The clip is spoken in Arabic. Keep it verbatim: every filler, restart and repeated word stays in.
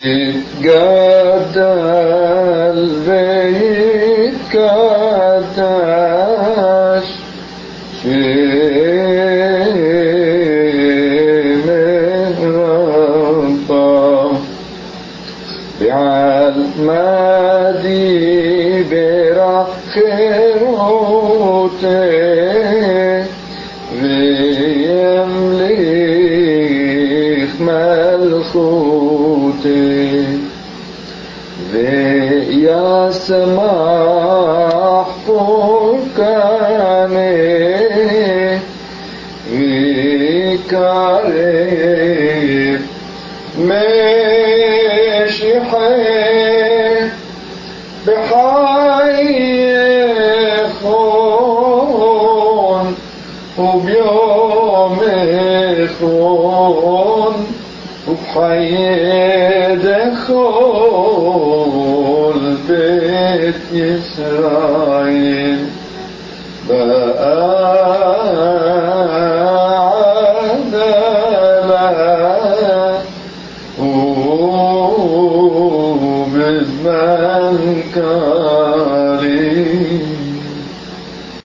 يتقدل بيتقدس في مرضى بعلمادي برخروته ويمليخ ملخوته ويسمح بركانه ويكرم مشيحه بحيخون وبيوم يخون وبحيدخول بيت إسرائيل بأعدله وبزمن كريم.